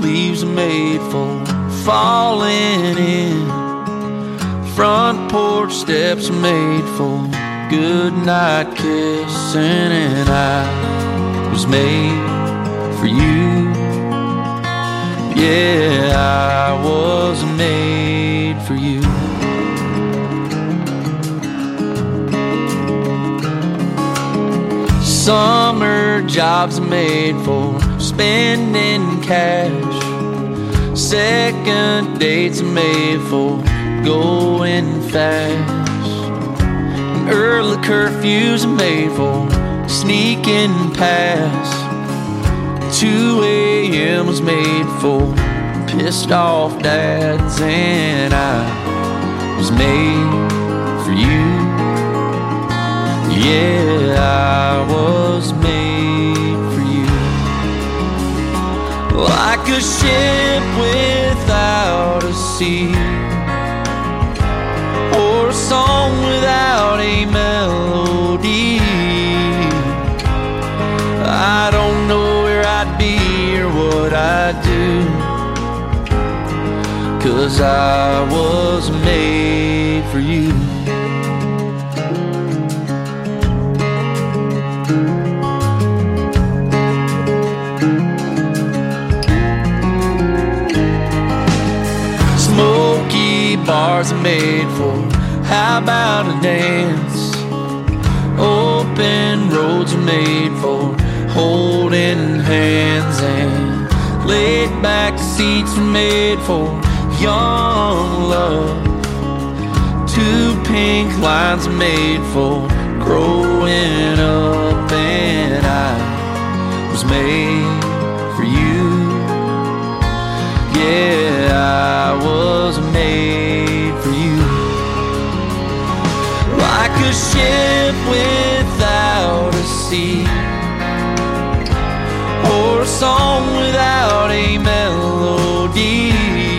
leaves are made for falling in. Front porch steps are made for good night kissing. And I was made for you. Yeah, I was made for you. Summer jobs are made for spending cash. Second dates are made for going fast. And early curfews are made for sneaking past. 2 a.m. was made for pissed off dads. And I was made for you. Yeah, I was made for you. Like a ship without a sea, or a song without a melody. I don't know where I'd be or what I'd do, 'cause I was made for you. Smoky bars are made for how about a dance? Open roads are made for holding hands, and laid back seats are made for young love. 2 pink lines are made for growing up, and I was made for you. Yeah, I was made for you. Like a ship without a sea, or a song without a melody.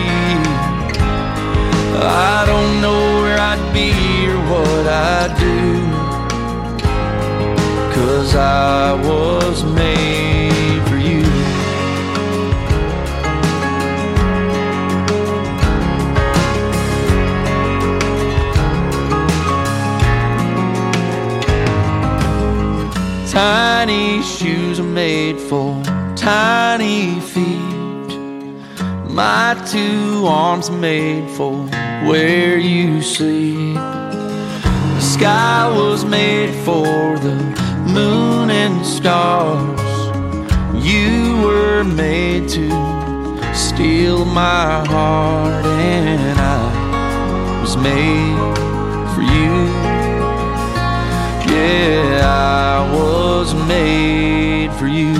I don't know where I'd be or what I'd do, 'cause I was made for you. Tiny shoes are made for tiny feet. My 2 arms are made for where you sleep. The sky was made for the moon and stars. You were made to steal my heart, and I was made for you. Yeah, I was made for you.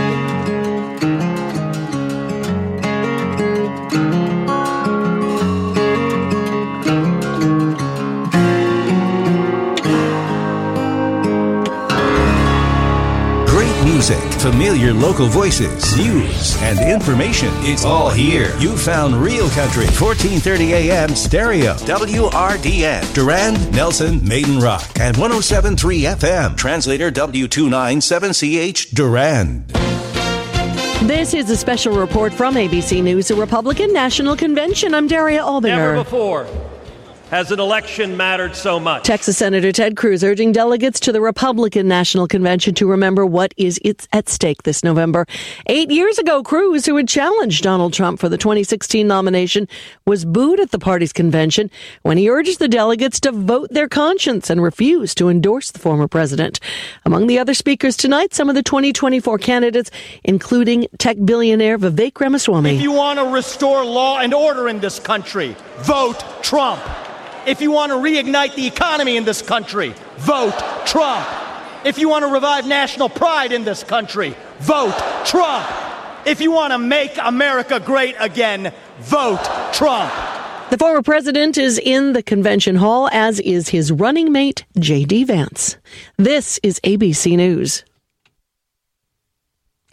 Great music, familiar local voices, news, and information. It's all here. You found Real Country, 1430 AM stereo. WRDN, Durand, Nelson, Maiden Rock, and 107.3 FM. Translator W297CH, Durand. This is a special report from ABC News, the Republican National Convention. I'm Daria Albinger. Never before has an election mattered so much. Texas Senator Ted Cruz urging delegates to the Republican National Convention to remember what is at stake this November. 8 years ago, Cruz, who had challenged Donald Trump for the 2016 nomination, was booed at the party's convention when he urged the delegates to vote their conscience and refuse to endorse the former president. Among the other speakers tonight, some of the 2024 candidates, including tech billionaire Vivek Ramaswamy. If you want to restore law and order in this country, vote Trump. If you want to reignite the economy in this country, vote Trump. If you want to revive national pride in this country, vote Trump. If you want to make America great again, vote Trump. The former president is in the convention hall, as is his running mate, J.D. Vance. This is ABC News.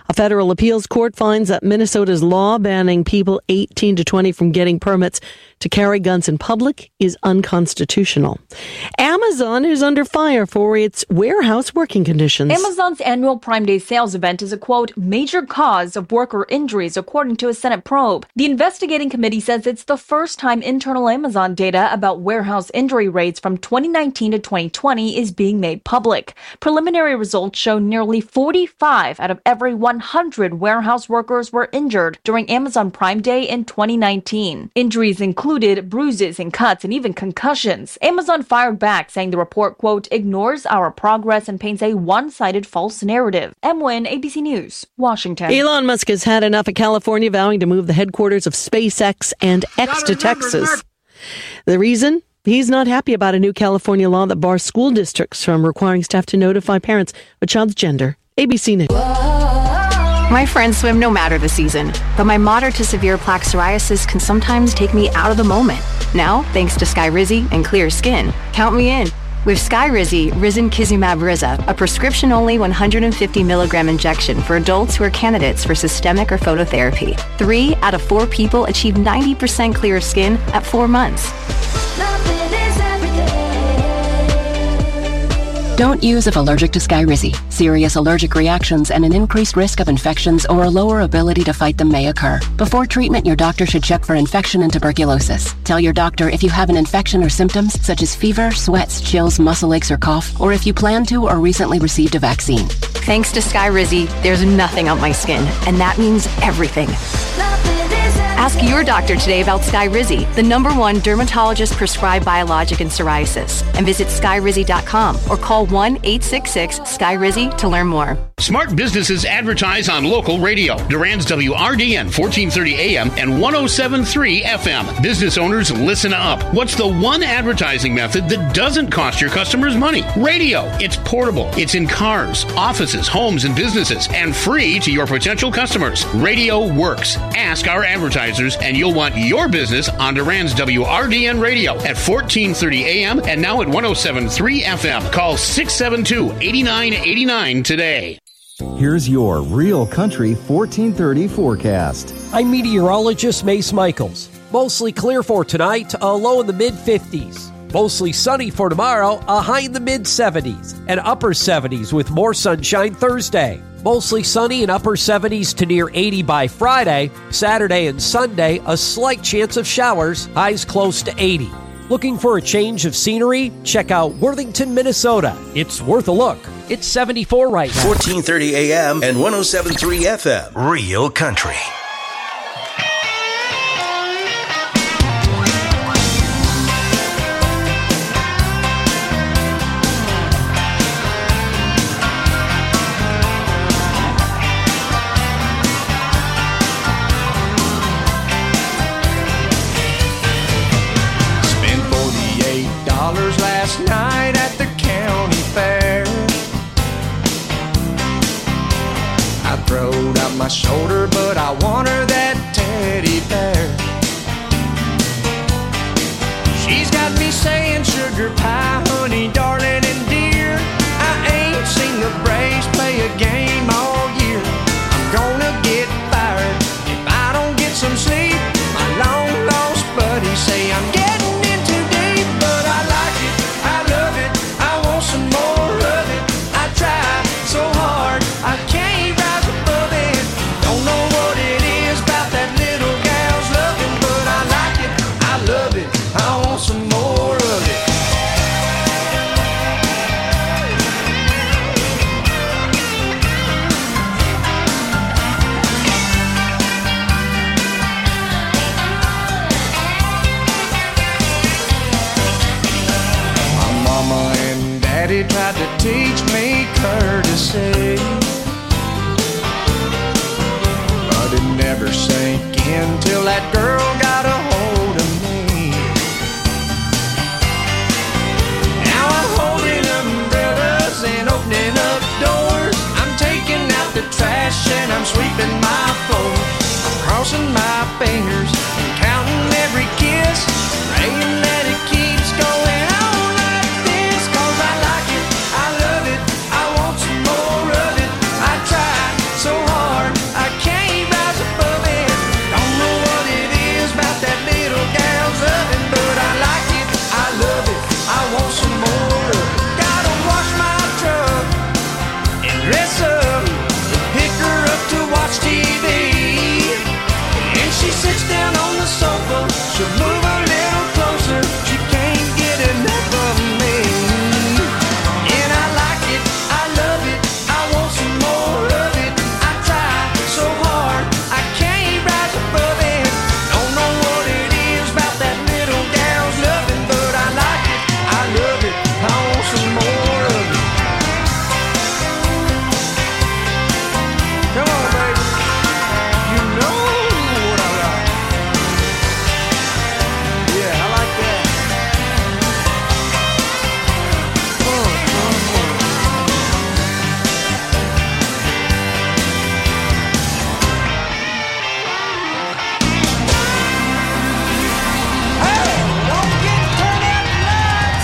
A federal appeals court finds that Minnesota's law banning people 18 to 20 from getting permits to carry guns in public is unconstitutional. Amazon is under fire for its warehouse working conditions. Amazon's annual Prime Day sales event is a, quote, major cause of worker injuries, according to a Senate probe. The investigating committee says it's the first time internal Amazon data about warehouse injury rates from 2019 to 2020 is being made public. Preliminary results show nearly 45 out of every 100 warehouse workers were injured during Amazon Prime Day in 2019. Injuries included bruises and cuts and even concussions. Amazon fired back, saying the report, quote, ignores our progress and paints a one-sided false narrative. M. Wynn, ABC News, Washington. Elon Musk has had enough of California, vowing to move the headquarters of SpaceX and X to Texas. The reason? He's not happy about a new California law that bars school districts from requiring staff to notify parents of a child's gender. ABC News. My friends swim no matter the season, but my moderate to severe plaque psoriasis can sometimes take me out of the moment. Now, thanks to Skyrizi and clear skin, count me in. With Skyrizi, Risankizumab Riza, a prescription-only 150 milligram injection for adults who are candidates for systemic or phototherapy. 3 out of 4 people achieve 90% clear skin at 4 months. Don't use if allergic to Skyrizi. Serious allergic reactions and an increased risk of infections or a lower ability to fight them may occur. Before treatment, your doctor should check for infection and tuberculosis. Tell your doctor if you have an infection or symptoms such as fever, sweats, chills, muscle aches, or cough, or if you plan to or recently received a vaccine. Thanks to Skyrizi, there's nothing on my skin, and that means everything. Ask your doctor today about Skyrizi, the #1 dermatologist-prescribed biologic in psoriasis, and visit Skyrizi.com or call 1-866-SKYRIZI to learn more. Smart businesses advertise on local radio. Durand's WRDN 1430 AM and 107.3 FM. Business owners, listen up. What's the one advertising method that doesn't cost your customers money? Radio. It's portable. It's in cars, offices, homes, and businesses, and free to your potential customers. Radio works. Ask our advertisers, and you'll want your business on Durand's WRDN radio at 1430 AM and now at 107.3 FM. Call 672-8989 today. Here's your Real Country 1430 forecast. I'm meteorologist Mace Michaels. Mostly clear for tonight, a low in the mid-50s. Mostly sunny for tomorrow, a high in the mid-70s and upper 70s with more sunshine Thursday. Mostly sunny and upper 70s to near 80 by Friday. Saturday and Sunday, a slight chance of showers, highs close to 80. Looking for a change of scenery? Check out Worthington, Minnesota. It's worth a look. It's 74 right now. 1430 AM and 107.3 FM. Real Country. Last night at the county fair, I throwed out my shoulder, but I want her that teddy bear. She's got me saying sugar pie, honey, darling, and dear. I ain't seen the Braves play a game all year. I'm gonna get fired if I don't get some sleep. My long lost buddies say I'm getting in too deep, but I like it, I love it, I want some more of it. I try so hard, I can't rise above it. Don't know what it is about that little gal's loving, but I like it, I love it, I want some more of it. My mama and daddy tried to teach me courtesy, but it never sank in till that girl got a hold of me. Now I'm holding umbrellas and opening up doors. I'm taking out the trash and I'm sweeping my floor. I'm crossing my fingers and counting every kiss, praying that it keeps going on like this. 'Cause I like it, I love it, I want some more of it. I try so hard, She sits down on the sofa, she'll move a little closer. She can't get enough of me. And I like it, I love it, I want some more of it. I try so hard, I can't rise above it. Don't know what it is about that little gal's loving, but I like it, I love it, I want some more of it. Come on, baby, you know what I like. Yeah, I like that. Hey, don't get turned out the lights.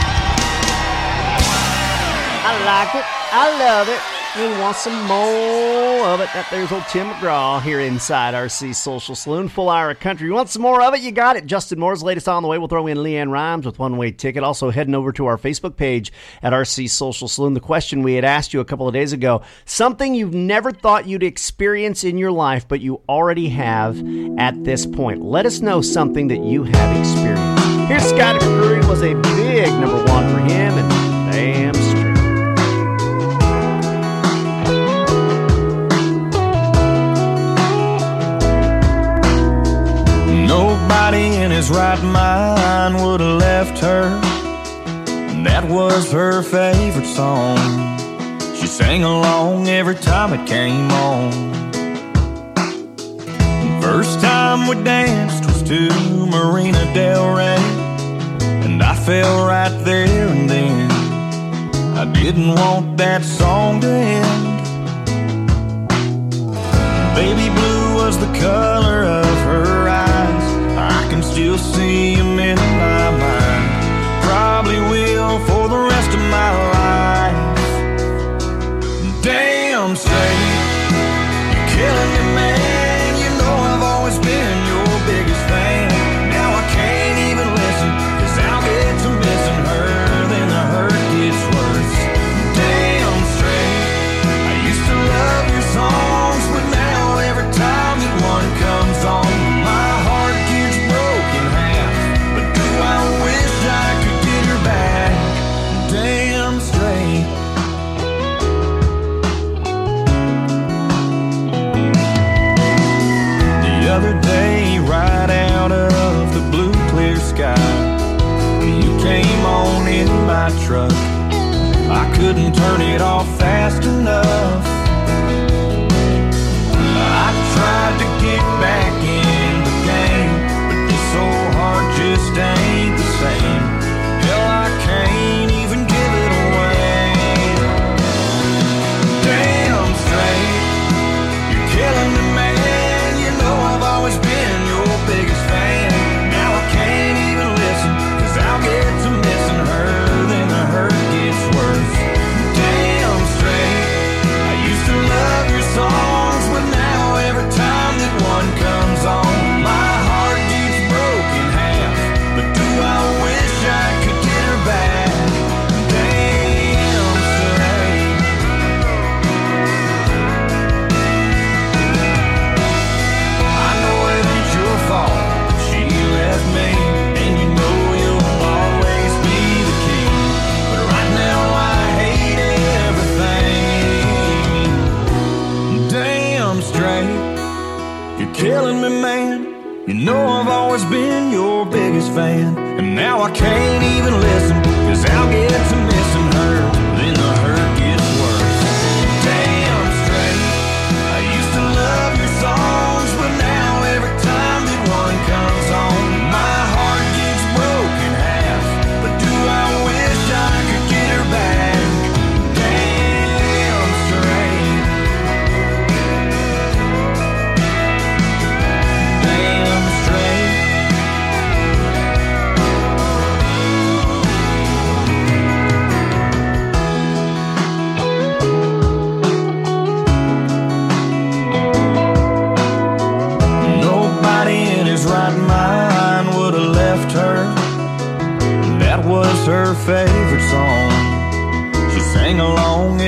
I like it. I love it. We want some more of it. That there's old Tim McGraw here inside RC Social Saloon. Full hour of country. You want some more of it? You got it. Justin Moore's latest on the way. We'll throw in Leanne Rhymes with One-Way Ticket. Also heading over to our Facebook page at RC Social Saloon. The question we had asked you a couple of days ago. Something you've never thought you'd experience in your life, but you already have at this point. Let us know something that you have experienced. Here's Scotty McCreery. Was a big number one for him, and damn straight. Nobody in his right mind would have left her. And that was her favorite song. She sang along every time it came on. First time we danced was to Marina Del Rey, and I fell right there and then. I didn't want that song to end. Baby blue was the color of her eyes. I can still see him in my mind. Probably will for the rest of my life. Damn straight, you're killing me, man. You know I've always been your biggest fan. Now I can't even listen, 'cause I'll get to missing her, then the hurt gets worse. Damn straight, I used to love your songs, but now every time that one comes on, my heart gets broken half. But do I wish I could get her back? Damn straight. The other day, right out of the blue clear sky, you came on in my truck. I couldn't turn it off fast enough. I tried to get back in the game, but this old heart just ain't the same. Hell, I can't even give it away. Damn straight, you're killing me, man. You know I've always been your biggest fan. Now I can't even listen, 'cause I'll get to missing her, then the hurt gets worse. Damn straight, I used to love your songs, but now every time that one comes on, my heart gets broken half. But do I wish I could get her back? Damn straight. I know it ain't your fault she left me, and you know you'll always be the king. But right now I hate everything. Damn straight, you're killing me, man. You know I've always been your biggest fan, and now I can't even listen, 'cause I'll get to missing her, then the hurt gets worse. Damn straight, I used to love your songs, but now every time that one comes on, my heart gets broken half. But do I wish I could get her back? Damn straight. Damn straight.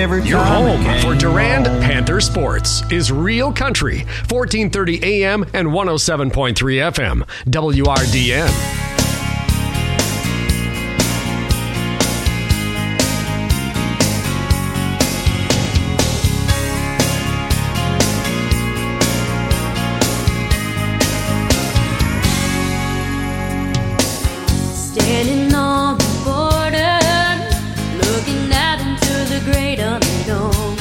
Your home for Durand Panther Sports is Real Country, 1430 AM and 107.3 FM, WRDN. Standing on the border, looking out into the great unknown.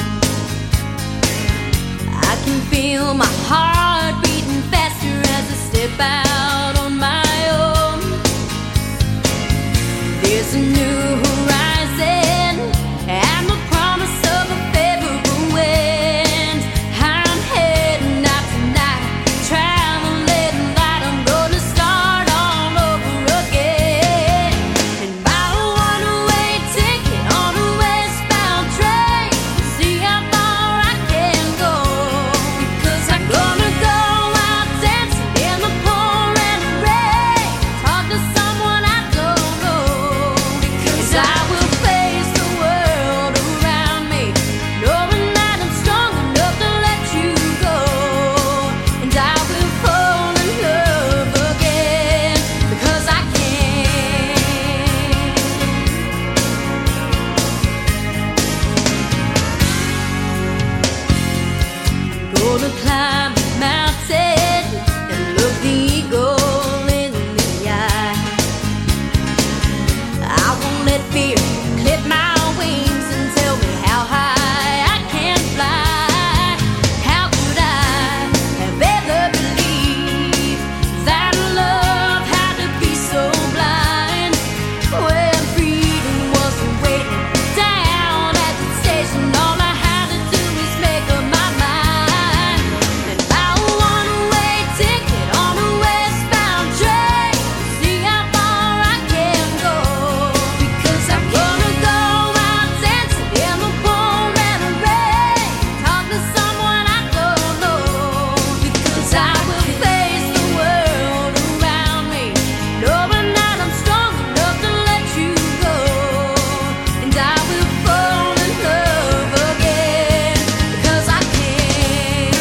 I can feel my heart beating faster as I step out on my own. There's a new horizon and the promise of a favorable wind. I'm heading out tonight, traveling light. I'm gonna start all over again. And buy a one-way ticket on a westbound train, see how far I can go. Because I'm gonna go out dancing in the pouring rain, talk to someone I don't know. Because I will face the world around me, knowing that I'm strong enough to let you go. And I will fall in love again, because I can. Gonna climb the mountain and look the eagle in the eye. I won't let fear clip my wings and tell me how high I can fly. How could I have ever believed that love had to be so blind? When freedom wasn't waiting down at the station, all I had to do is make up my mind. And buy a one-way ticket on a westbound train, see how far I can go. Because I'm gonna go out dancing in the pouring rain, talk to someone I don't know. Because I will face the world around me, knowing that I'm strong enough to let you go. And I will fall in love again, because I can.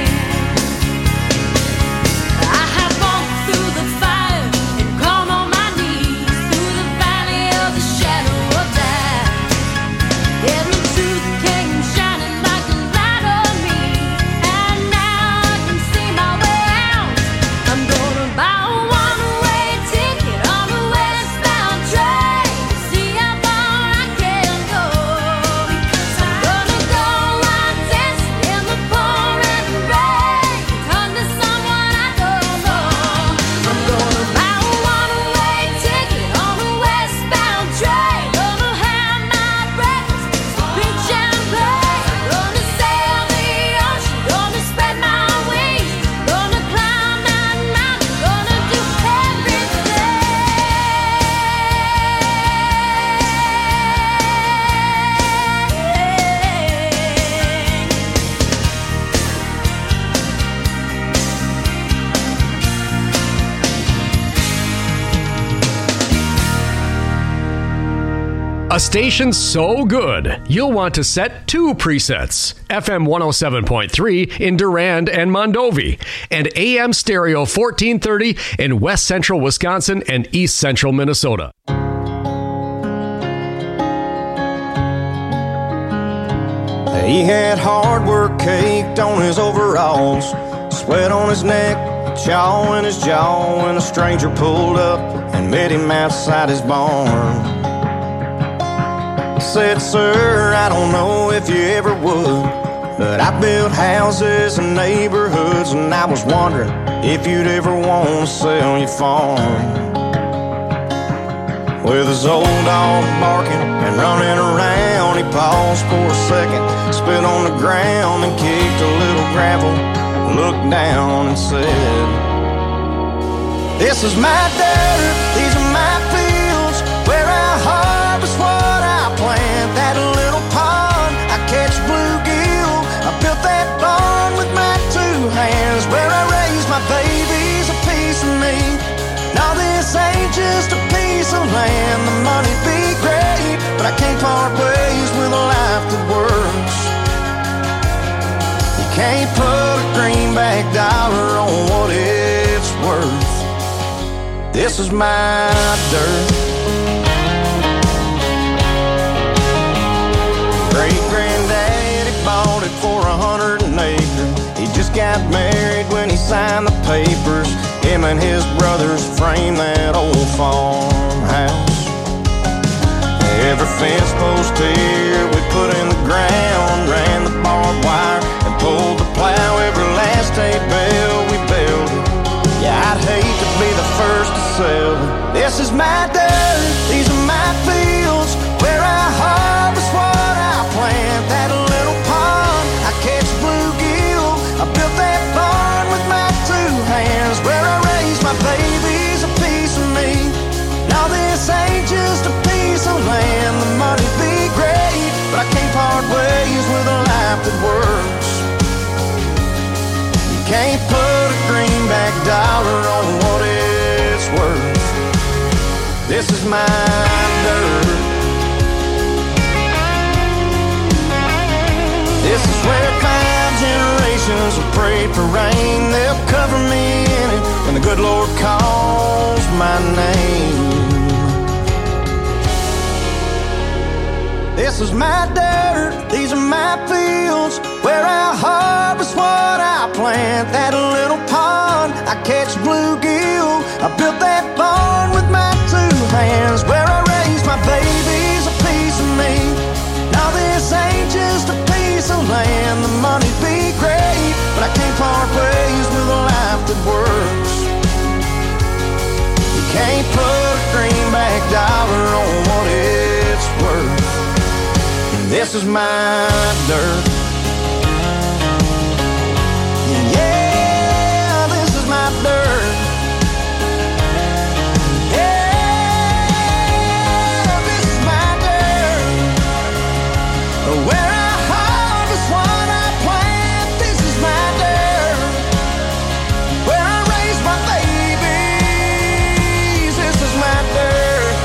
I have walked through the fire and gone on my knees, through the valley of the shadow of death. And the truth came shining like a light on me, and now I can see my way out. I'm gonna buy a one-way ticket on a westbound train, see how far I can go. Because I'm gonna go out dancing in the pouring rain, talk to someone I don't know. I'm gonna buy a one-way ticket on a westbound train, gonna have my breakfast, drink champagne, gonna sail the ocean, gonna spread my wings, gonna climb that mountain, gonna do A station so good, you'll want to set 2 presets. FM 107.3 in Durand and Mondovi, and AM stereo 1430 in West Central Wisconsin and East Central Minnesota. He had hard work caked on his overalls, sweat on his neck, jaw in his jaw, when a stranger pulled up and met him outside his barn. Said, "Sir, I don't know if you ever would, but I built houses and neighborhoods, and I was wondering if you'd ever want to sell your farm." With his old dog barking and running around, he paused for a second, spit on the ground and kicked a little gravel, looked down and said, "This is my dirt, these are my fields, where I harvest what I plant. That little pond, I catch bluegill, I built that barn with my 2 hands, where I raise my babies, a piece of me. Now this ain't just a piece of land, the money be great, but I can't part ways with a life that worth can't put a greenback dollar on what it's worth. This is my dirt. Great-granddaddy bought it for 100 an acre. He just got married when he signed the papers. Him and his brothers framed that old farmhouse. Every fence post here we put in the ground, ran the barbed wire and pulled the plow. Every last hay bale we built it. Yeah, I'd hate to be the first to sell it. This is my dirt, these are my fields, where I harvest what I plant. That little pond, I catch bluegill. I built that barn with my two hands, where I raise my babies, a piece of me. Now this ain't just a piece of land. The money'd be great, but I can't part ways with a life that works. You can't put a greenback dollar on what it's worth. This is my dirt. This is where 5 generations have prayed for rain. They'll cover me in it when the good Lord calls my name. This is my dirt, these are my fields, where I harvest what I plant. That little pond, I catch bluegill. I built that barn with my two hands, where I raise my babies, a piece of me. Now this ain't just a piece of land. The money'd be great, but I can't part ways with a life that works. You can't put a greenback dollar on what it's worth. This is my dirt. Yeah, this is my dirt. Yeah, this is my dirt. Where I harvest what I plant. This is my dirt. Where I raise my babies. This is my dirt.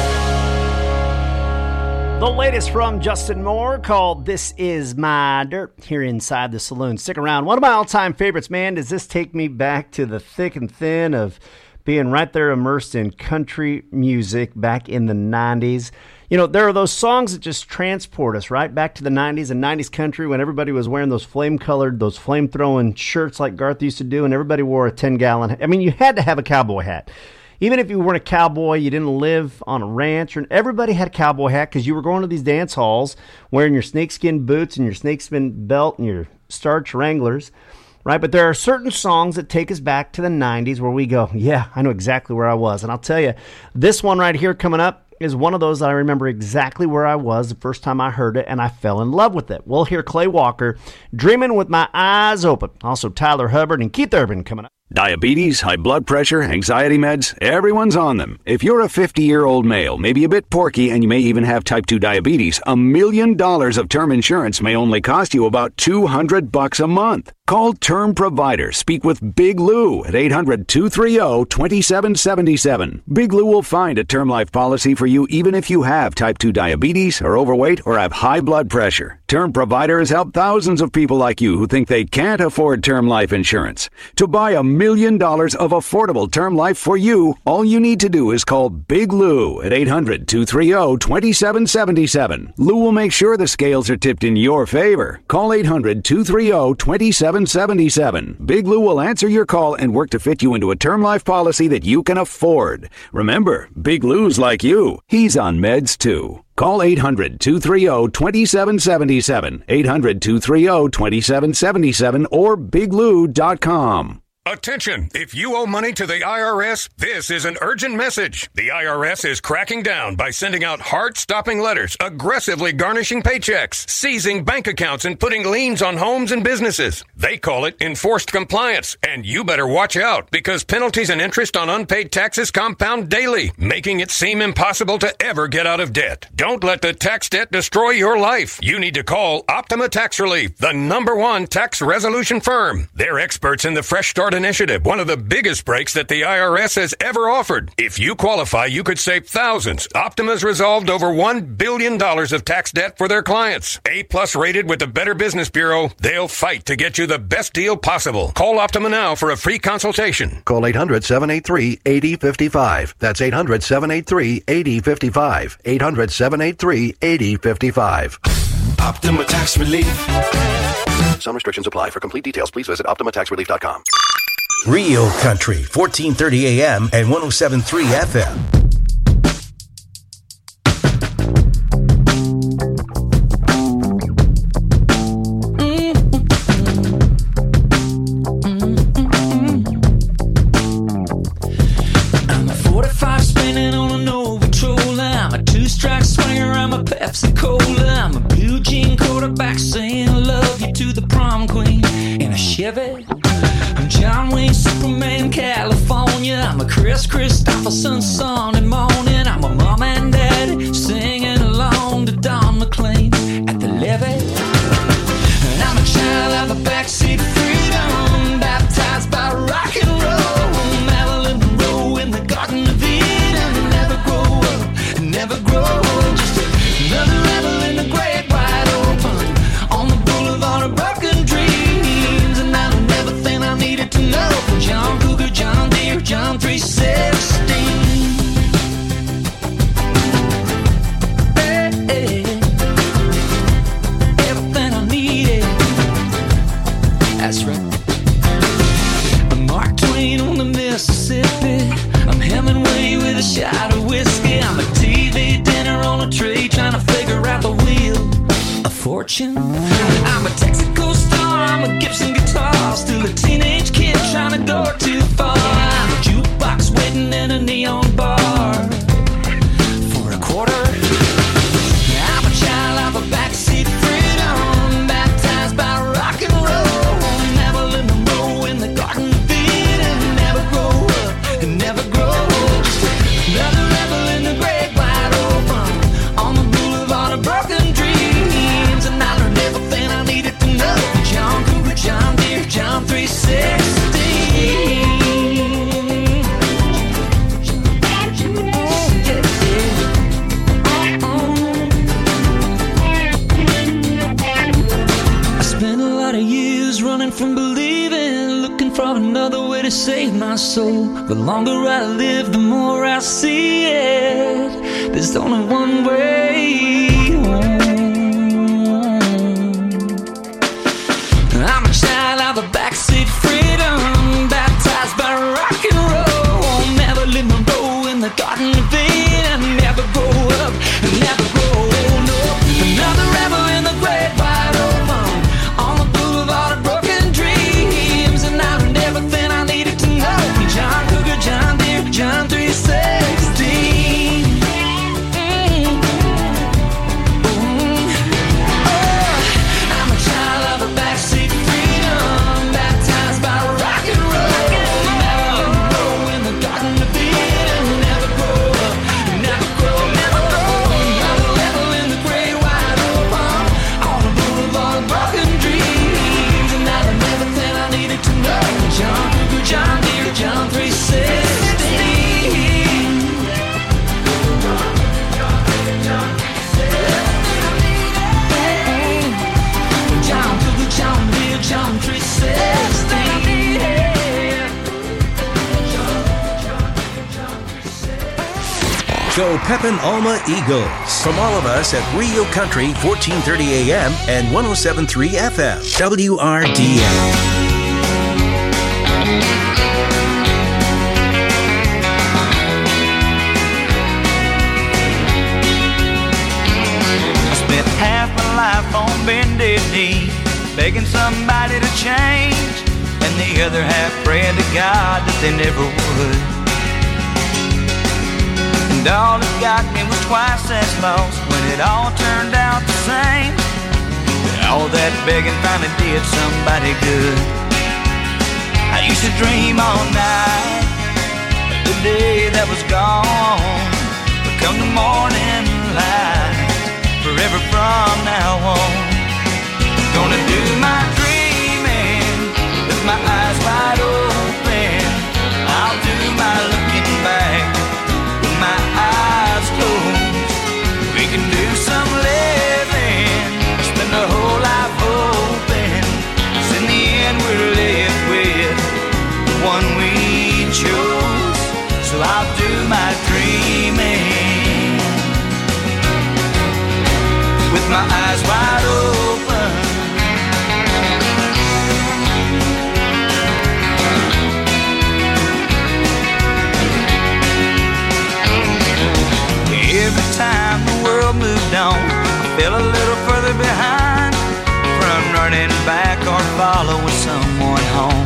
The latest from Justin Moore called This Is My Dirt here inside the saloon. Stick around. One of my all-time favorites, man. Does this take me back to the thick and thin of being right there immersed in country music back in the 90s? You know, there are those songs that just transport us right back to the 90s and 90s country when everybody was wearing those flame-colored, those flame-throwing shirts like Garth used to do, and everybody wore a 10-gallon. I mean, you had to have a cowboy hat. Even if you weren't a cowboy, you didn't live on a ranch, or everybody had a cowboy hat because you were going to these dance halls wearing your snakeskin boots and your snakeskin belt and your starch Wranglers, right? But there are certain songs that take us back to the 90s where we go, yeah, I know exactly where I was. And I'll tell you, this one right here coming up is one of those that I remember exactly where I was the first time I heard it, and I fell in love with it. We'll hear Clay Walker, Dreaming with My Eyes Open. Also Tyler Hubbard and Keith Urban coming up. Diabetes, high blood pressure, anxiety meds, everyone's on them. If you're a 50-year-old male, maybe a bit porky, and you may even have type 2 diabetes, $1 million of term insurance may only cost you about $200 a month. Call Term Provider. Speak with Big Lou at 800-230-2777. Big Lou will find a term life policy for you even if you have type 2 diabetes, are overweight, or have high blood pressure. Term Provider has helped thousands of people like you who think they can't afford term life insurance. To buy $1 million of affordable term life for you, all you need to do is call Big Lou at 800-230-2777. Lou will make sure the scales are tipped in your favor. Call 800-230-2777. Big Lou will answer your call and work to fit you into a term life policy that you can afford. Remember, Big Lou's like you. He's on meds too. Call 800-230-2777, 800-230-2777, or biglou.com. Attention! If you owe money to the IRS, this is an urgent message. The IRS is cracking down by sending out heart-stopping letters, aggressively garnishing paychecks, seizing bank accounts, and putting liens on homes and businesses. They call it enforced compliance, and you better watch out because penalties and interest on unpaid taxes compound daily, making it seem impossible to ever get out of debt. Don't let the tax debt destroy your life. You need to call Optima Tax Relief, the #1 tax resolution firm. They're experts in the fresh start Initiative, one of the biggest breaks that the IRS has ever offered. If you qualify, you could save thousands. Optima's resolved over $1 billion of tax debt for their clients. A-plus rated with the Better Business Bureau, they'll fight to get you the best deal possible. Call Optima now for a free consultation. Call 800-783-8055. That's 800-783-8055. 800-783-8055. Optima Tax Relief. Some restrictions apply. For complete details, please visit OptimaTaxRelief.com. Real Country, 1430 AM and 107.3 FM. I'm a 45 spinning on an old patrol. I'm a two-strike swinger. I'm a Pepsi Cola. I'm a blue jean quarterback saying I love you to the prom queen in a Chevy. I'm John Wayne, Superman, California. I'm a Chris Christopherson, Sunday morning. I'm a mom and dad singing along to Don McLean at the levee. And I'm a child of a backseat freedom, baptized by rock and roll. Marilyn Monroe in the Garden of Eden. Never grow up, never grow old. Just another rebel in the great wide open on the boulevard of broken dreams. And I learned everything I needed to know from John Cougar, John Deere, John 316. Hey, hey. Everything I needed. That's right. I'm Mark Twain on the Mississippi. I'm Hemingway with a shot of whiskey. I'm a TV dinner on a tray trying to figure out the wheel of fortune. I'm a Texaco star, I'm a Gibson guitar, still a teenage kid trying to go too far. I'm a jukebox waiting in a neon bar for a quarter. I'm a child of a backseat freedom, baptized by rock and roll. Marilyn Monroe in the Garden of Eden. Never grow up and never grow old. Just another rebel in the great wide open on the boulevard of broken dreams. And I learned everything I needed to know from John Cougar, John Deere, John 316. I spent a lot of years running from believing, looking for another way to save my soul. The longer I live, the more I see it. There's only one way home. I'm a child of a backseat freedom, baptized by rock and roll. Marilyn Monroe in the Garden of Eden. Never grow up, never grow old. No, another rebel in the great wide open on the boulevard of broken dreams. And I learned everything I needed to know from John Cougar, John Deere, John 316. I'm a child of a backseat freedom, baptized by rock and roll. Marilyn Monroe in the Garden of Eden. Never grow up, never grow, never grow. Another rebel in the great wide open on the boulevard of broken dreams. And I learned everything I needed to know. John Cougar, John Deere, John 316. John Cougar, John Deere, John 316. Go Pepin Alma Eagles. From all of us at Real Country, 1430 AM and 107.3 FM. WRDN. Spent half my life on bended knee, begging somebody to change, and the other half praying to God that they never would. And all it got me was twice as lost when it all turned out the same. But all that begging finally did somebody good. I used to dream all night of the day that was gone, but come the morning light, forever from now on. Gonna do my dreaming with my eyes wide open. with my eyes wide open. Every time the world moved on, I fell a little further behind from running back or following someone home.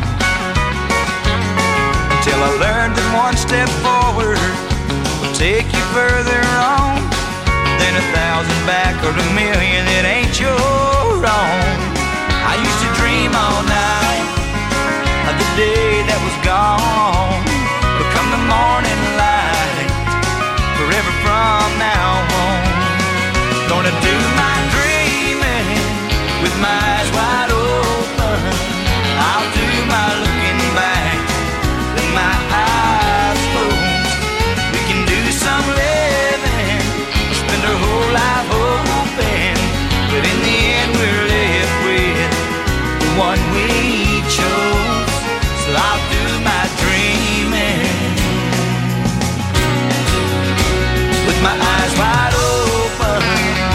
Until I learned that one step forward will take you further on than 1,000 back or 1,000,000 that ain't your own. I used to dream all night of the day that was gone, but come the morning light, forever from now on, gonna do my dreaming with my eyes wide open. I'll do my looking back with my eyes closed. We can do some living, spend our whole life hoping, but in the end we're left with the one we chose. So I'll do my dreaming with my eyes wide open.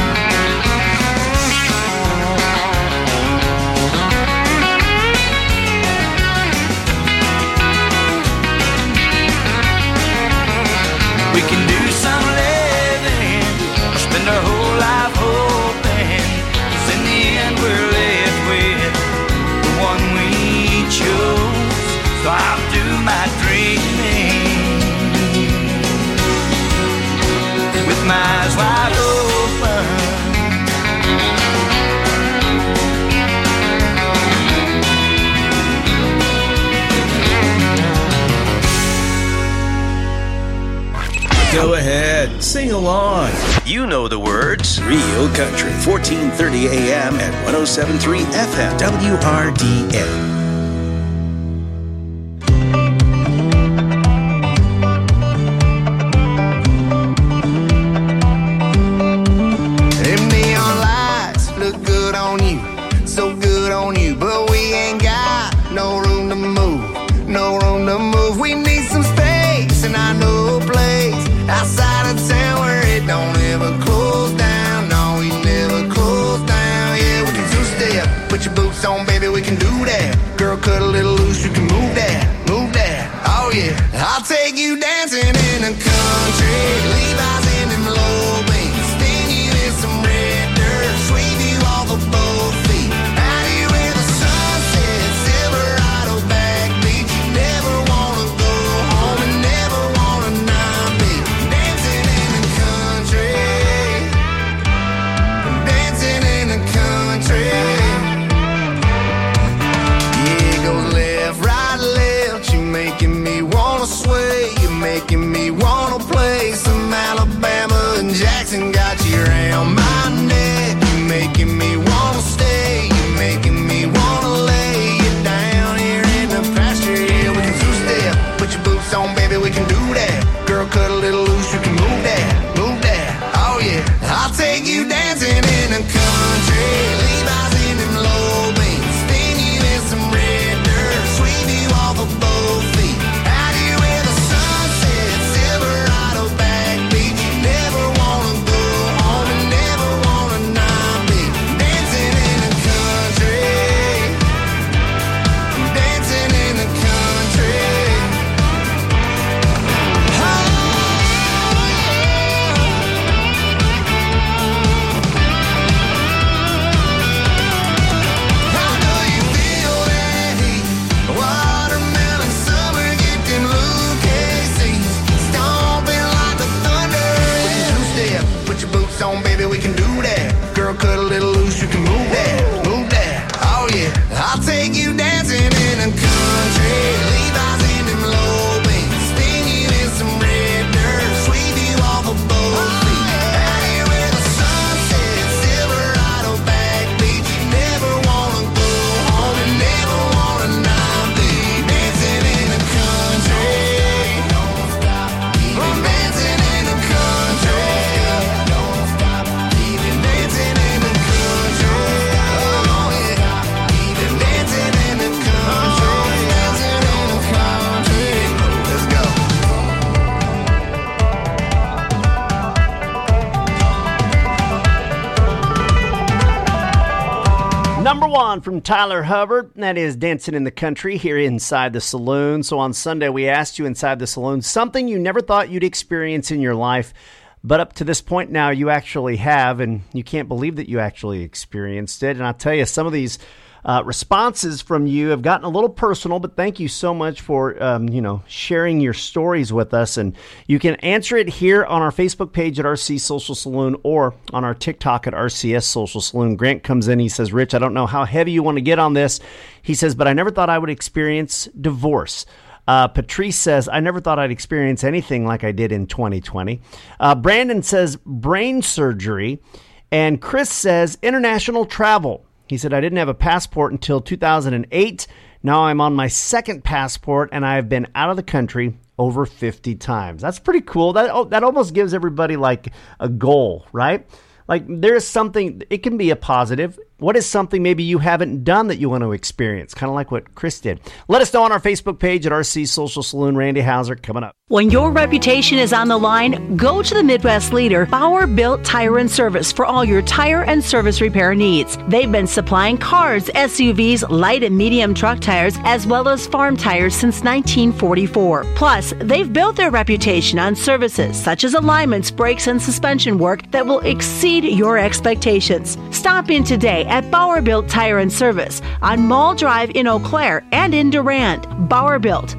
We can do some living, or spend our whole life hoping, 'cause in the end we're left with the one we chose. So I'll do my dreaming with my eyes wide open. Go ahead, sing along. You know the words. Real Country, 1430 AM and 107.3 FM, WRDN. Them neon lights look good on you, so good on you, but we ain't got no room to move, no room to move. We need some space, and I know a place outside of town where it don't ever close down. No, we never close down. Yeah, we can two-step, put your boots on, baby, we can do that. Girl, cut a little loose, you can move that, move that. Oh yeah, I'll take you dancing in the country, Levi's in them low beams, spin you in some red dirt, sweep you off of both feet, out here where the sun sets, Silverado backbeat. You never wanna go home and never wanna not be dancing in the country, dancing in the country. Yeah, it goes left, right, left. You're making me wanna sway. You're making me wanna play some Alabama and Jackson. Got you around my neck. You're making me wanna stay. You're making me wanna lay you down here in the pasture. Yeah, we can two-step, put your boots on, baby, we can do that. Girl, cut a little loose, you can move that, move that. Oh yeah, I'll take you dancing in the country, Levi's in them low beams, spin you in some red dirt, sweep you off of both feet, out here where the sun sets, silver on from Tyler Hubbard. That is Dancing in the Country here inside the saloon. So on Sunday, we asked you inside the saloon something you never thought you'd experience in your life, but up to this point now you actually have, and you can't believe that you actually experienced it. And I'll tell you, some of these responses from you have gotten a little personal, but thank you so much for, sharing your stories with us. And you can answer it here on our Facebook page at RC Social Saloon or on our TikTok at RCS Social Saloon. Grant comes in. He says, Rich, I don't know how heavy you want to get on this. He says, but I never thought I would experience divorce. Patrice says, I never thought I'd experience anything like I did in 2020. Brandon says, brain surgery. And Chris says, international travel. He said, I didn't have a passport until 2008. Now I'm on my second passport, and I have been out of the country over 50 times. That's pretty cool. That almost gives everybody like a goal, right? Like there's something, it can be a positive. What is something maybe you haven't done that you want to experience? Kind of like what Chris did. Let us know on our Facebook page at RC Social Saloon. Randy Hauser coming up. When your reputation is on the line, go to the Midwest leader, Bauer Built Tire and Service, for all your tire and service repair needs. They've been supplying cars, SUVs, light and medium truck tires, as well as farm tires since 1944. Plus, they've built their reputation on services such as alignments, brakes, and suspension work that will exceed your expectations. Stop in today at Bauer Built Tire and Service on Mall Drive in Eau Claire and in Durand. Bauer Built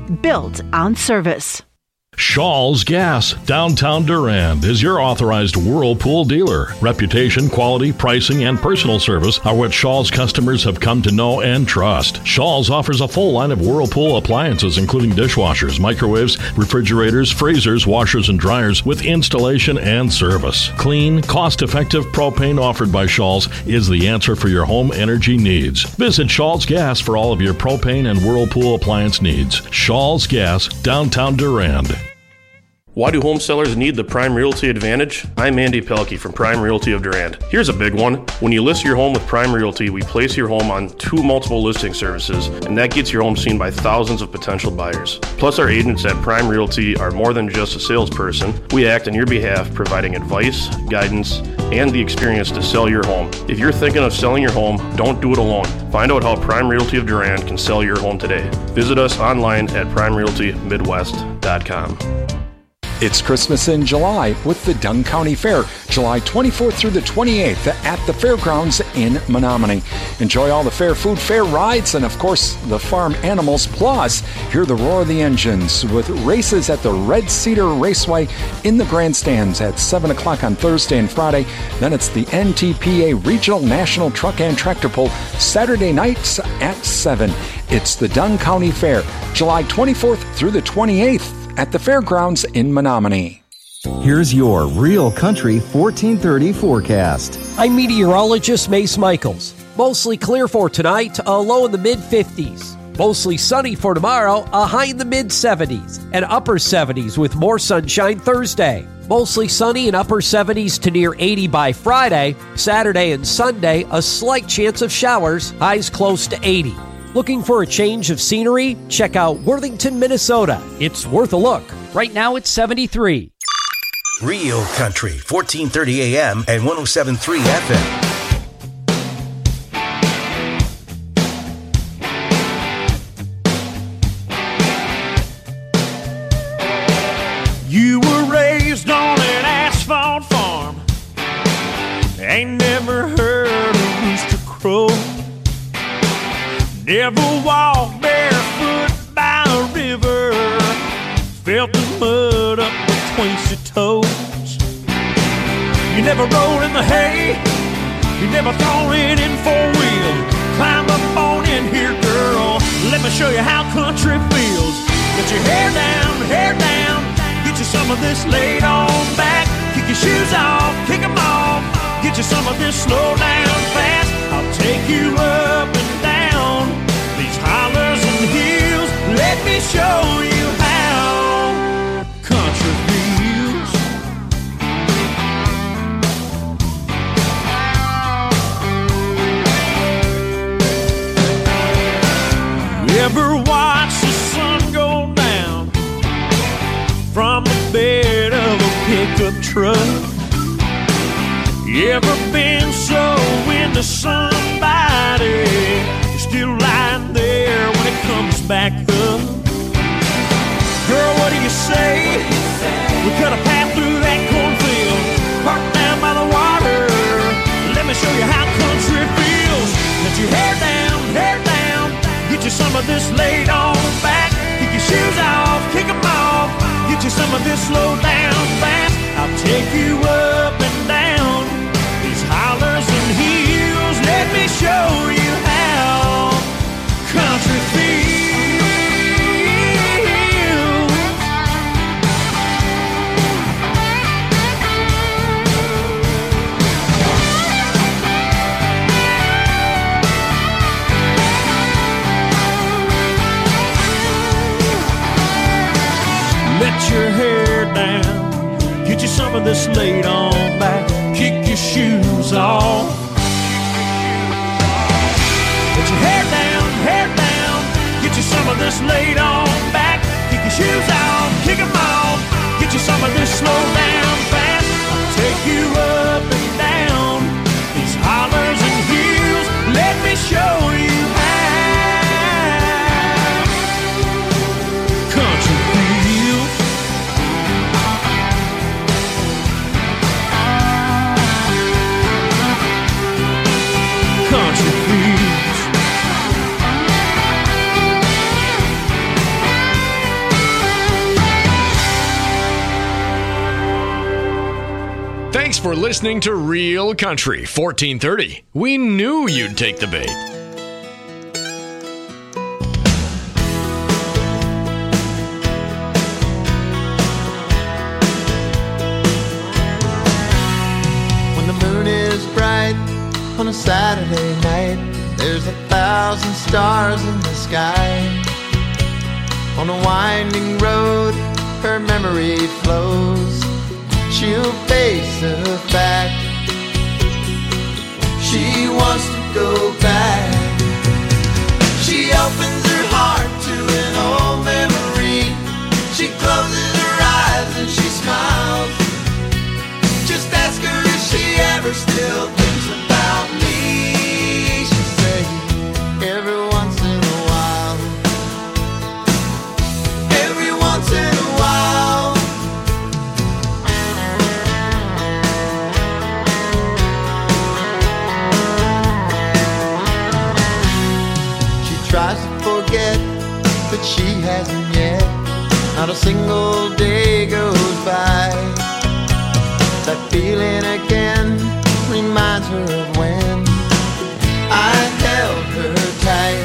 on service. Shaw's Gas, downtown Durand, is your authorized Whirlpool dealer. Reputation, quality, pricing, and personal service are what Shaw's customers have come to know and trust. Shaw's offers a full line of Whirlpool appliances, including dishwashers, microwaves, refrigerators, freezers, washers, and dryers, with installation and service. Clean, cost-effective propane offered by Shaw's is the answer for your home energy needs. Visit Shaw's Gas for all of your propane and Whirlpool appliance needs. Shaw's Gas, downtown Durand. Why do home sellers need the Prime Realty Advantage? I'm Andy Pelkey from Prime Realty of Durand. Here's a big one. When you list your home with Prime Realty, we place your home on 2 multiple listing services, and that gets your home seen by thousands of potential buyers. Plus, our agents at Prime Realty are more than just a salesperson. We act on your behalf, providing advice, guidance, and the experience to sell your home. If you're thinking of selling your home, don't do it alone. Find out how Prime Realty of Durand can sell your home today. Visit us online at primerealtymidwest.com. It's Christmas in July with the Dunn County Fair, July 24th through the 28th at the fairgrounds in Menominee. Enjoy all the fair food, fair rides, and of course the farm animals. Plus, hear the roar of the engines with races at the Red Cedar Raceway in the grandstands at 7 o'clock on Thursday and Friday. Then it's the NTPA Regional National Truck and Tractor Pull Saturday nights at 7. It's the Dunn County Fair, July 24th through the 28th. At the fairgrounds in Menominee. Here's your Real Country 1430 forecast. I'm meteorologist Mace Michaels. Mostly clear for tonight, a low in the mid-50s. Mostly sunny for tomorrow, a high in the mid-70s and upper 70s with more sunshine Thursday. Mostly sunny and upper 70s to near 80 by Friday. Saturday and Sunday, a slight chance of showers, highs close to 80. Looking for a change of scenery? Check out Worthington, Minnesota. It's worth a look. Right now it's 73. Real Country, 1430 AM and 107.3 FM. You were raised on an asphalt farm. Ain't never heard a rooster crow. Never walked barefoot by a river. Felt the mud up between your toes. You never rode in the hay. You never thrown it in 4-wheel. Climb up on in here, girl. Let me show you how country feels. Get your hair down. Get you some of this laid on back. Kick your shoes off, kick them off. Get you some of this slow down fast. I'll take you up and down these hollers and hills. Let me show you how country feels. You ever watch the sun go down from the bed of a pickup truck? You ever been so into somebody body is still lying there when it comes back up. Girl, what do you say? We cut a path through that cornfield, parked down by the water. Let me show you how country feels. Let your hair down, get you some of this laid on back. Kick your shoes off, kick them off, get you some of this slow down fast. I'll take you up and down these hollers and hills. Let me show you how country feels. Let your hair down, get you some of this laid on back. Kick your shoes off. Let your hair down, get you some of this laid on back. Kick your shoes off, kick them off, get you some of this slow down fast. I'll take you up and down these hollers and hills. Let me show you how country feels. Country feels. Thanks for listening to Real Country 1430. We knew you'd take the bait. When the moon is bright on a Saturday night, there's 1,000 stars in the sky. On a winding road, her memory flows. She'll face the fact she wants to go back. She opens her heart to an old memory. She closes her eyes and she smiles. Just ask her if she ever still thinks about me. She say every once in a while, every once in a while. She tries to forget, but she hasn't yet. Not a single day goes by. That feeling again reminds her of when I held her tight.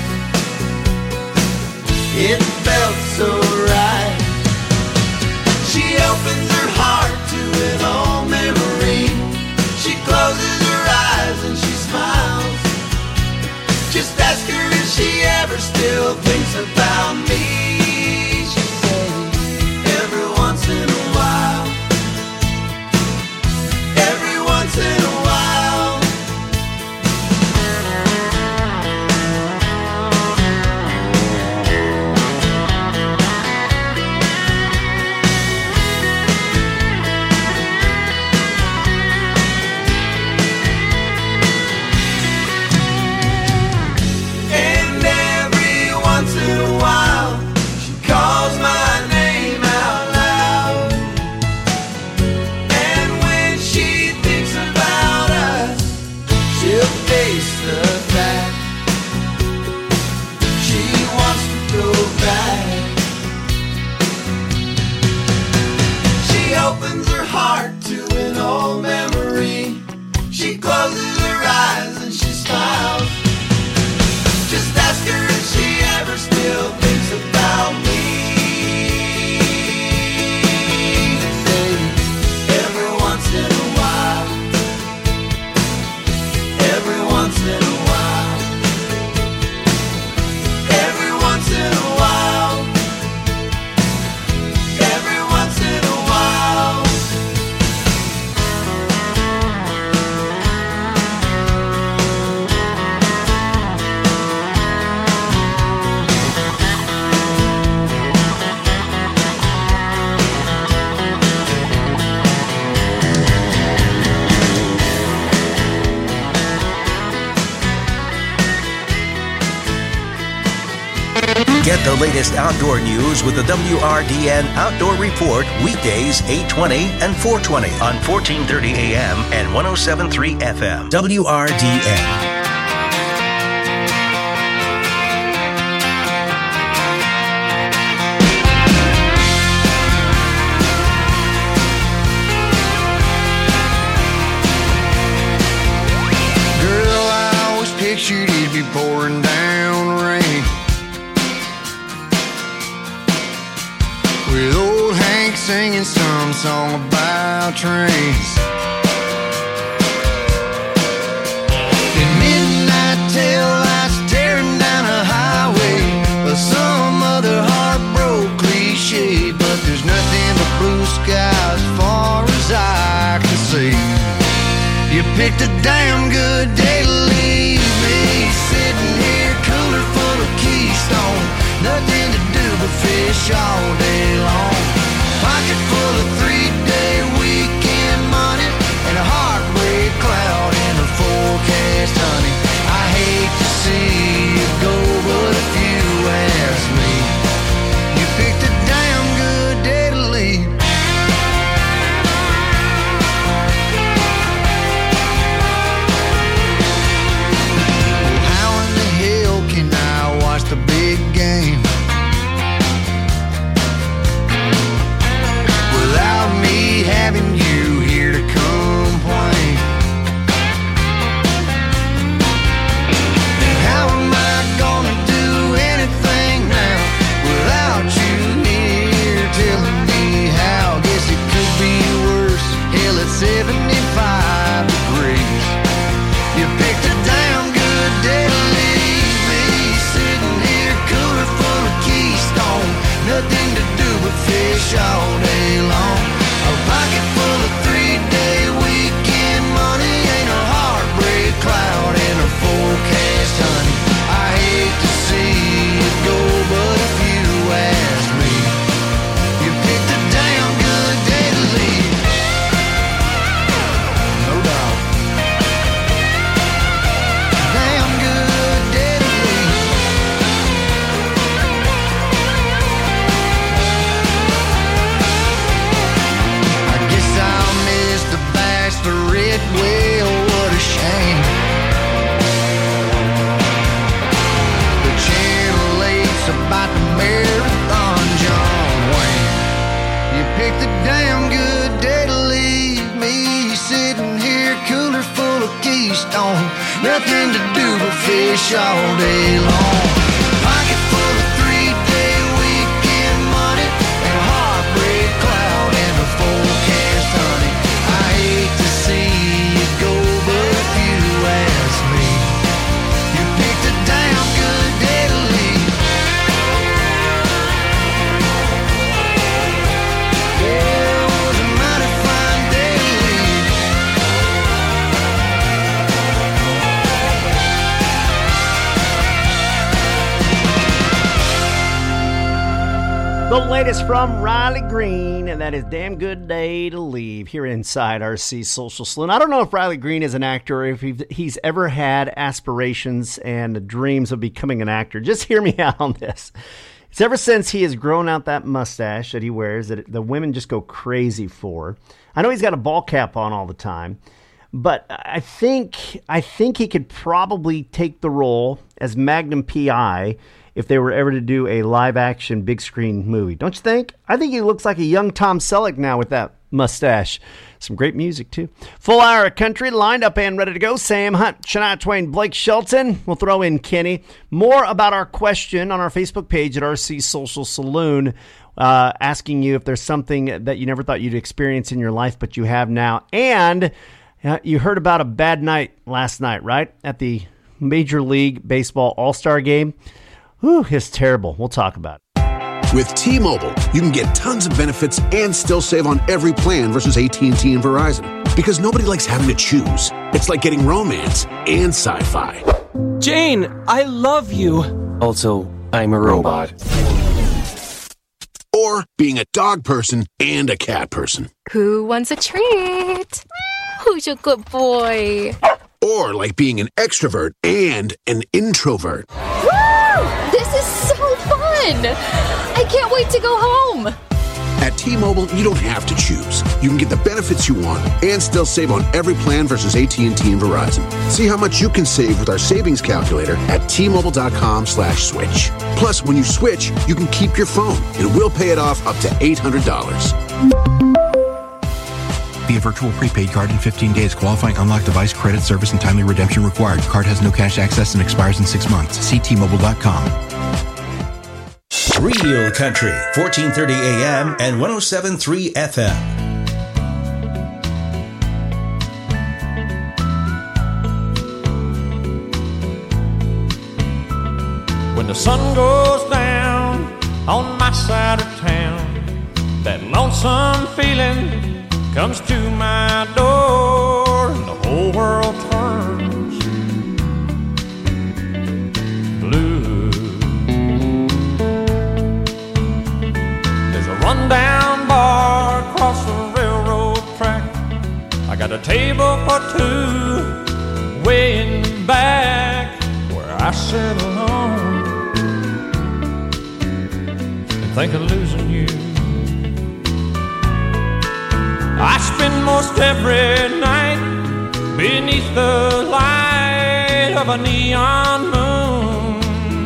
It felt so right. She opens her heart to an old memory. She closes her eyes and she smiles. Just ask her if she ever still thinks about me. She say every once in a while, every once in a while. The latest outdoor news with the WRDN Outdoor Report weekdays 8:20 and 4:20 on 1430 AM and 107.3 FM. WRDN. Pictured it'd be pouring down rain with old Hank singing some song about trains. In midnight tail lights tearing down a highway, or some other heartbroken cliche, but there's nothing but blue skies as far as I can see. You picked a damn good day to leave me, sitting here cooler full of Keystone, nothing to do but fish all day long. Pocket full of 3-day weekend money and a heartbreak cloud in the forecast, honey. I hate to see you go, but if you ask me, you picked a damn good day to leave. The big game without me having you here to complain. And how am I gonna do anything now without you here telling me how? Guess it could be worse. Hell, it's 75 degrees. You picked a damn good day to leave me, sitting here cooler full of Keystone, nothing to do but fish all day long. A pocket full of 3-day weekend money ain't a heartbreak cloud in a forecast, honey. I hate to see you go, but if you ask me, you picked a damn good day to leave. No doubt. Damn good day to leave. I guess I'll miss the bachelorette, well, what a shame. The Channel 8's about the marathon, John Wayne. You picked a damn good day to leave me, sitting here cooler full of Keystone, nothing to do but fish all day long. Pocket full of 3-day weekend money and a heartbreak cloud in the forecast, honey. I hate to see you go, but if you ask me, you picked a damn good day to leave. Yeah, it was a mighty fine day to leave. The latest from Riley Green, and that is Damn Good Day to Leave here inside RC Social Saloon. I don't know if Riley Green is an actor or if he's ever had aspirations and dreams of becoming an actor. Just hear me out on this. It's ever since he has grown out that mustache that he wears that the women just go crazy for. I know he's got a ball cap on all the time, but I think he could probably take the role as Magnum P.I. if they were ever to do a live-action big-screen movie. Don't you think? I think he looks like a young Tom Selleck now with that mustache. Some great music, too. Full hour of country, lined up and ready to go. Sam Hunt, Shania Twain, Blake Shelton. We'll throw in Kenny. More about our question on our Facebook page at RC Social Saloon, asking you if there's something that you never thought you'd experience in your life, but you have now. And you heard about a bad night last night, right? At the Major League Baseball All-Star Game. Whew, it's terrible. We'll talk about it. With T-Mobile, you can get tons of benefits and still save on every plan versus AT&T and Verizon. Because nobody likes having to choose. It's like getting romance and sci-fi. Jane, I love you. Also, I'm a robot. Or being a dog person and a cat person. Who wants a treat? Who's a good boy? Or like being an extrovert and an introvert. Woo! This is so fun! fun! I can't wait to go home! At T-Mobile, you don't have to choose. You can get the benefits you want and still save on every plan versus AT&T and Verizon. See how much you can save with our savings calculator at T-Mobile.com/switch. Plus, when you switch, you can keep your phone, and we'll pay it off up to $800. Via virtual prepaid card in 15 days. Qualifying unlocked device, credit, service, and timely redemption required. Card has no cash access and expires in 6 months. See T-Mobile.com. Real Country, 1430 AM and 107.3 FM. When the sun goes down on my side of town, that lonesome feeling comes to my door, and the whole world turns blue. There's a rundown bar across the railroad track. I got a table for two way in the back where I sit alone and think of losing you. I spend most every night beneath the light of a neon moon.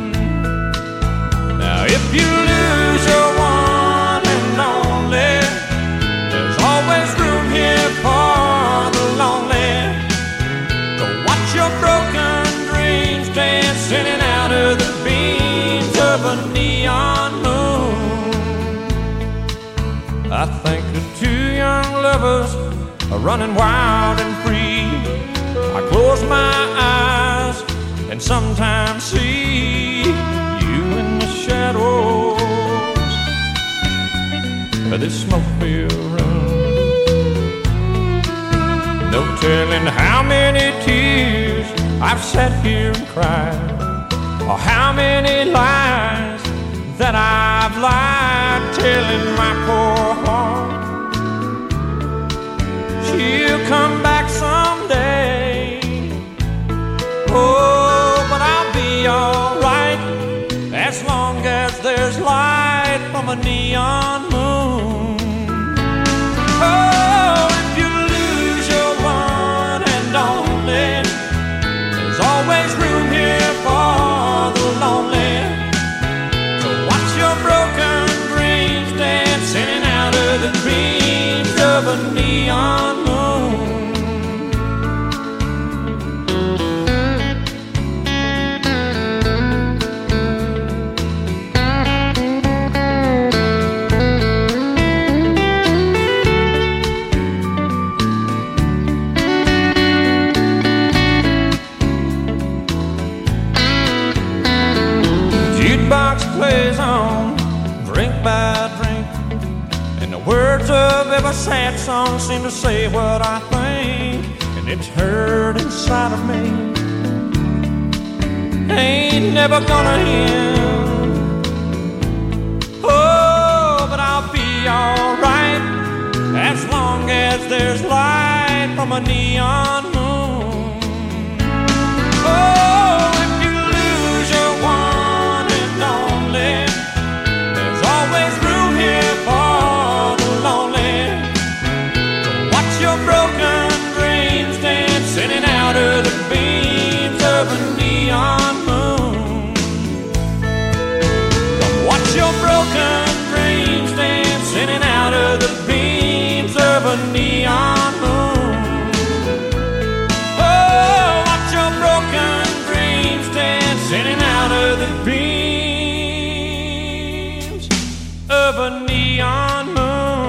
Now if you lose your one and only, there's always room here for the lonely to watch your broken dreams dance in and out of the beams of a neon moon. I think of two young lovers are running wild and free. I close my eyes and sometimes see you in the shadows of this smoke-filled room. No telling how many tears I've sat here and cried, or how many lies that I've lied, telling my poor heart she'll come back someday. Oh, but I'll be alright as long as there's light from a neon moon. Oh, if you lose your one and only, there's always room here for the lonely to watch your broken dreams dance in and out of the dreams of a neon moon. Jukebox plays on, drink by drink, and the words of every sad song seem to say what I think, and it's hurt inside of me. Ain't never gonna end. Oh, but I'll be alright as long as there's light from a neon moon. Oh, if you lose your one and only, there's always room here for the lonely to watch your broken dreams dance in and out of the beams of a neon moon. Come watch your broken dreams dance in and out of the beams of a neon moon. Oh, watch your broken dreams dance in and out of the beams of a neon moon.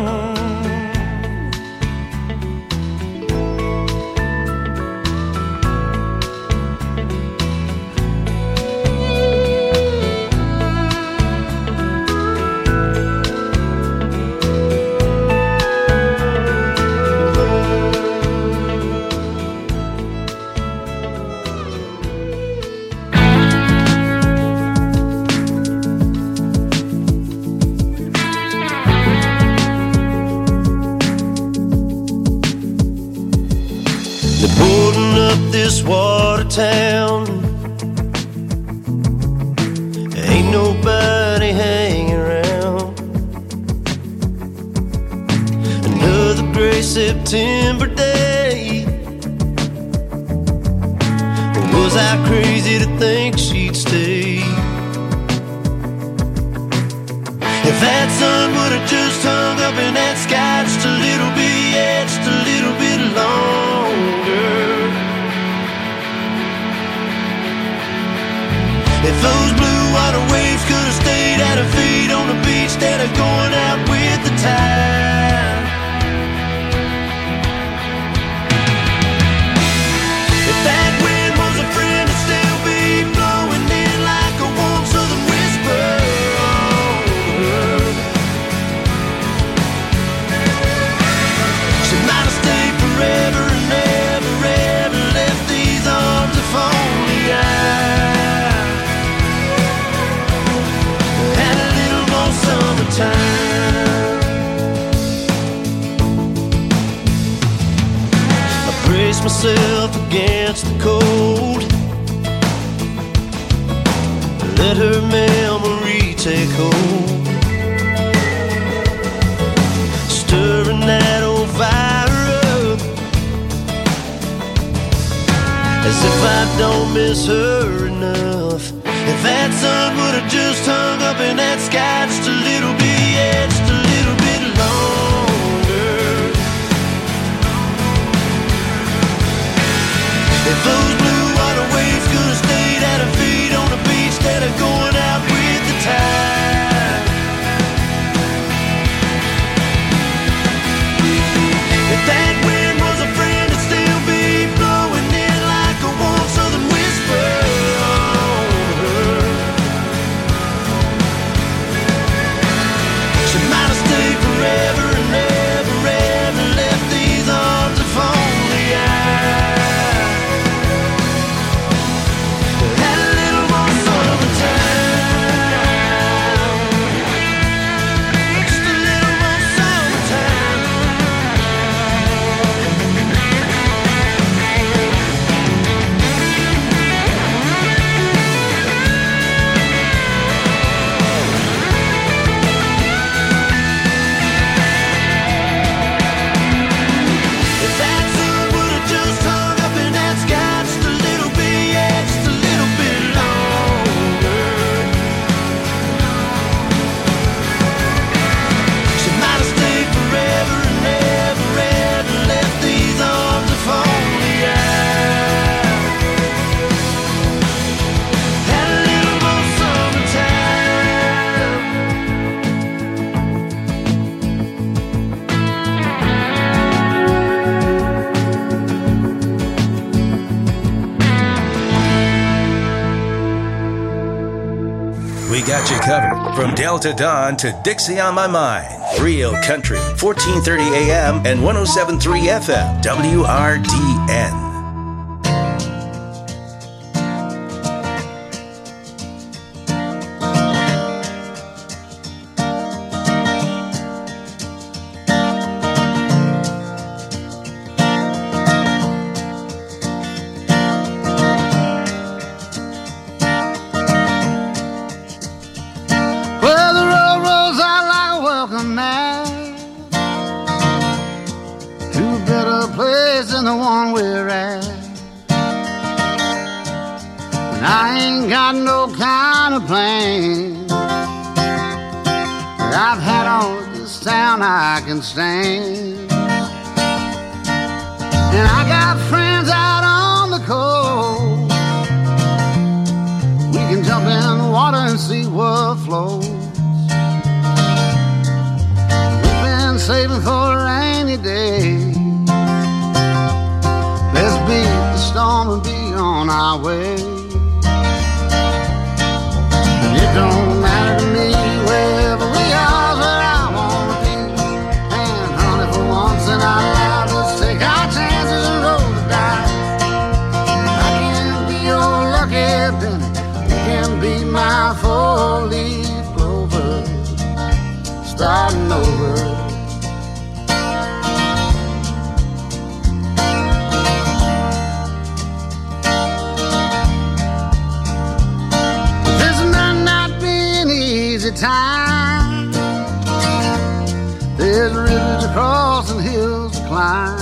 Boarding up this water town, ain't nobody gray September day. Or was I crazy to think she'd stay? If that sun would have just hung up in that sky just a little bit, yeah, just a little bit longer. If those blue water waves could have stayed at her feet on the beach instead of going out with the tide. If that wind was a friend, it'd still be blowing in like a warm southern whisper. She might have stayed forever and never, ever left these arms if only I had a little more summertime. I brace myself against the cold, let her memory take hold, stirring that old fire up, as if I don't miss her enough. If that sun would have just hung up in that sky just a little bit, yeah, just a little bit longer. If those blue water waves could have stayed at her feet on the beach instead of going out with the tide. If that wind was a friend, it'd still be blowing in like a warm southern whisper. She might have stayed forever and never, ever left these arms if only I had a little more summertime. Just a little more summertime. If that sun would have just hung up in that sky just a little bit, yeah, just a little bit longer. She might have stayed forever and never, ever left these arms if only I had a little more summertime. We got you covered from Delta Dawn to Dixie on My Mind. Real Country, 1430 AM and 107.3 FM, WRDN. Well, the road rolls out like a welcome mat to a better place than the one we're at. And I ain't got no kind of plan that I've had on this town I can stand. And I got friends out on the coast. We can jump in the water and see what flows. We've been saving for a rainy day. Let's beat the storm and be on our way. And it don't matter to me wherever we are, where I wanna be. And honey, for once in our lives, let's take our chances and roll the dice. I can be your lucky penny, you can be my four-leaf clover, starting over. This might not be an easy time. There's rivers to cross and hills climb.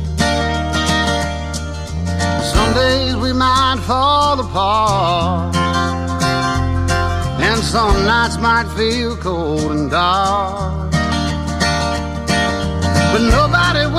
Some days we might fall apart, and some nights might feel cold and dark. But nobody